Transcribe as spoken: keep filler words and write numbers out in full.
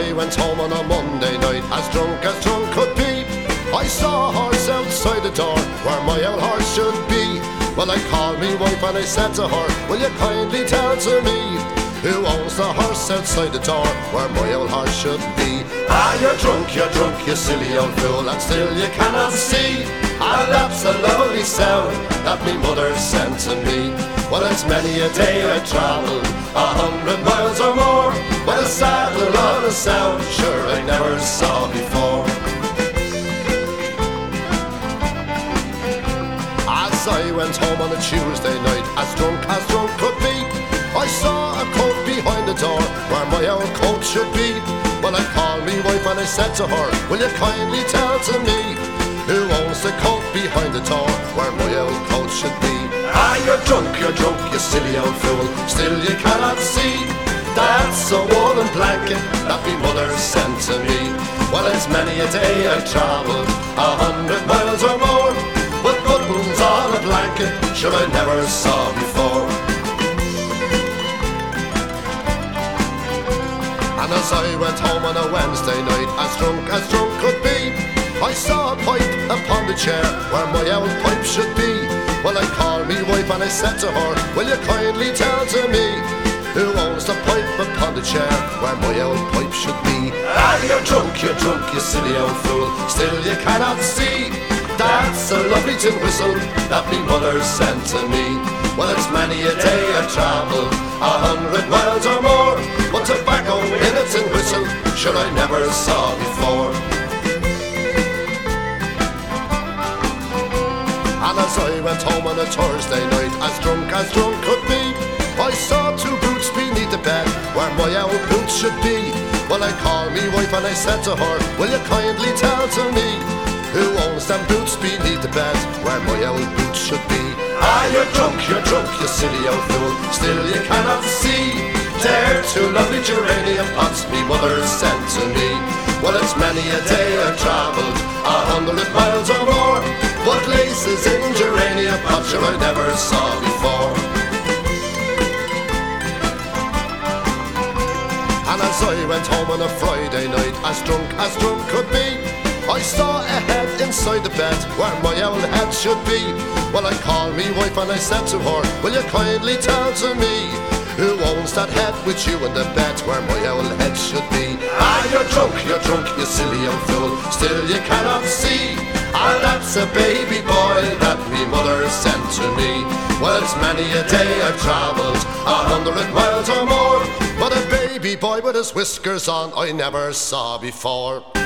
I went home on a Monday night, as drunk as drunk could be, I saw a horse outside the door where my old horse should be. Well, I called me wife and I said to her, will you kindly tell to me who owns the horse outside the door where my old horse should be? Ah, you're drunk, you're drunk, you silly old fool, and still you cannot see. Ah, that's a lovely sound that me mother sent to me. Well, it's many a day I travelled, a hundred miles or more, but a saddle on a sound sure I never saw before. As I went home on a Tuesday night, as drunk as drunk could be, I saw a coat behind the door where my old coat should be. Well, I called me wife and I said to her, will you kindly tell to me who owns the coat behind the door where my old coat should be? Ah, you're drunk, you're drunk, you silly old fool, still you cannot see. That's a woolen blanket that me mother sent to me. Well, it's many a day I've travelled, a hundred miles or more, but buttons on a blanket sure I never saw before. And as I went home on a Wednesday night, as drunk as drunk could be, I saw a pipe upon the chair where my old pipe should be. Well, I called me wife and I said to her, will you kindly tell to me who owns the pipe upon the chair where my old pipe should be? Ah, you're drunk, you're drunk, you silly old fool, still you cannot see. That's a lovely tin whistle that me mother sent to me. Well, it's many a day I've travelled, a hundred miles or more, but tobacco in a tin whistle sure I never saw before. And as I went home on a Thursday night, as drunk as drunk could be, I saw two boots beneath the bed where my old boots should be. Well, I called me wife and I said to her, will you kindly tell to me who owns them boots beneath the bed where my old boots should be? Ah, you're drunk, you're drunk, you silly old fool, still you cannot see. They're two lovely geranium pots me mother sent to me. Well, it's many a day I've travelled, a hundred miles or more, but laces in geranium pots sure I never saw before. And as I went home on a Friday night, as drunk as drunk could be, I saw a head inside the bed where my old head should be. Well, I called me wife and I said to her, will you kindly tell to me who owns that head with you in the bed where my old head should be? Ah, you're drunk, you're drunk, you silly old fool, still you cannot see. Ah, that's a baby boy that me mother sent to me. Well, it's many a day I've travelled, a hundred miles or more, but a baby boy with his whiskers on I never saw before.